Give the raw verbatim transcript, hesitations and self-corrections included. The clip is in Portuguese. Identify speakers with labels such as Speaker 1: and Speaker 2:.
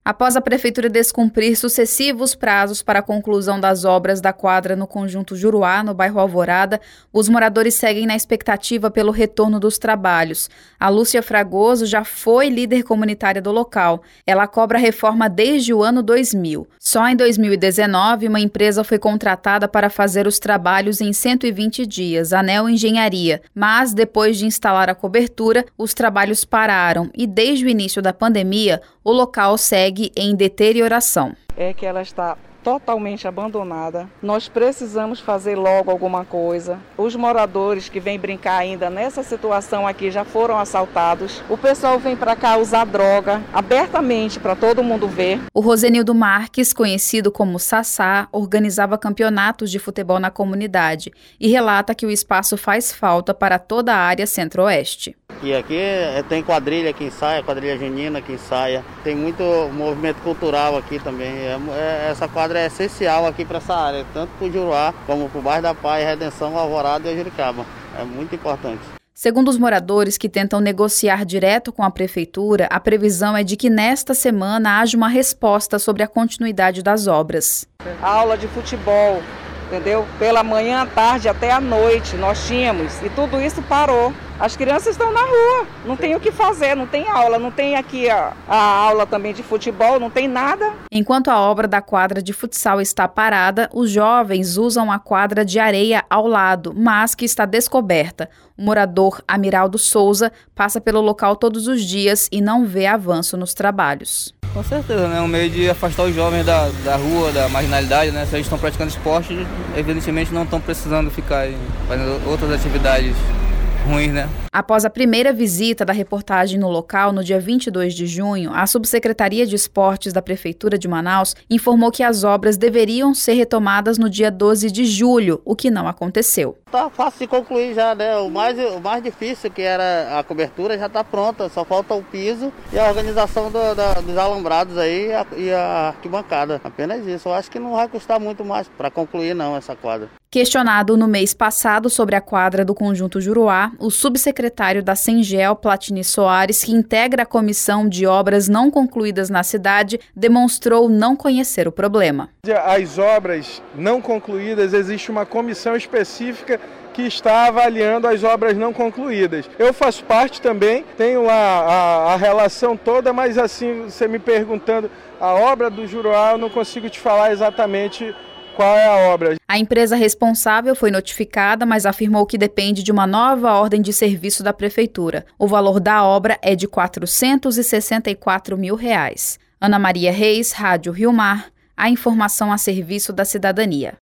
Speaker 1: Após a Prefeitura descumprir sucessivos prazos para a conclusão das obras da quadra no Conjunto Juruá, no bairro Alvorada, os moradores seguem na expectativa pelo retorno dos trabalhos. A Lúcia Fragoso já foi líder comunitária do local. Ela cobra a reforma desde o ano dois mil. Só em dois mil e dezenove, uma empresa foi contratada para fazer os trabalhos em cento e vinte dias, a Neo Engenharia. Mas, depois de instalar a cobertura, os trabalhos pararam e, desde o início da pandemia, o local segue em deterioração.
Speaker 2: É que ela está totalmente abandonada. Nós precisamos fazer logo alguma coisa. Os moradores que vêm brincar ainda nessa situação aqui já foram assaltados. O pessoal vem para cá usar droga abertamente para todo mundo ver.
Speaker 1: O Rosenildo Marques, conhecido como Sassá, organizava campeonatos de futebol na comunidade e relata que o espaço faz falta para toda a área centro-oeste.
Speaker 3: E aqui tem quadrilha que ensaia, quadrilha junina que ensaia. Tem muito movimento cultural aqui também. É, é, essa quadra é essencial aqui para essa área, tanto para o Juruá como para o bairro da Paz, Redenção, Alvorada e Juricaba. É muito importante.
Speaker 1: Segundo os moradores que tentam negociar direto com a Prefeitura, a previsão é de que nesta semana haja uma resposta sobre a continuidade das obras.
Speaker 2: A aula de futebol, entendeu? Pela manhã, à tarde, até à noite nós tínhamos e tudo isso parou. As crianças estão na rua, não tem o que fazer, não tem aula, não tem aqui a, a aula também de futebol, não tem nada.
Speaker 1: Enquanto a obra da quadra de futsal está parada, os jovens usam a quadra de areia ao lado, mas que está descoberta. O morador Amiraldo Souza passa pelo local todos os dias e não vê avanço nos trabalhos.
Speaker 4: Com certeza, né? Um meio de afastar os jovens da, da rua, da marginalidade, né? Se eles estão praticando esporte, evidentemente não estão precisando ficar fazendo outras atividades ruins, né?
Speaker 1: Após a primeira visita da reportagem no local, no dia vinte e dois de junho, a Subsecretaria de Esportes da Prefeitura de Manaus informou que as obras deveriam ser retomadas no dia doze de julho, o que não aconteceu.
Speaker 3: Tá fácil de concluir já, né? O mais, o mais difícil, que era a cobertura, já está pronta, só falta o piso e a organização do, da, dos alambrados aí a, e a arquibancada. Apenas isso. Eu acho que não vai custar muito mais para concluir não essa quadra.
Speaker 1: Questionado no mês passado sobre a quadra do Conjunto Juruá, o subsecretário da Sengel, Platini Soares, que integra a comissão de obras não concluídas na cidade, demonstrou não conhecer o problema.
Speaker 5: As obras não concluídas, existe uma comissão específica que está avaliando as obras não concluídas. Eu faço parte também, tenho a, a, a relação toda, mas assim, você me perguntando, a obra do Juruá, eu não consigo te falar exatamente qual é a obra.
Speaker 1: A empresa responsável foi notificada, mas afirmou que depende de uma nova ordem de serviço da Prefeitura. O valor da obra é de quatrocentos e sessenta e quatro mil reais. Ana Maria Reis, Rádio Rio Mar, a informação a serviço da cidadania.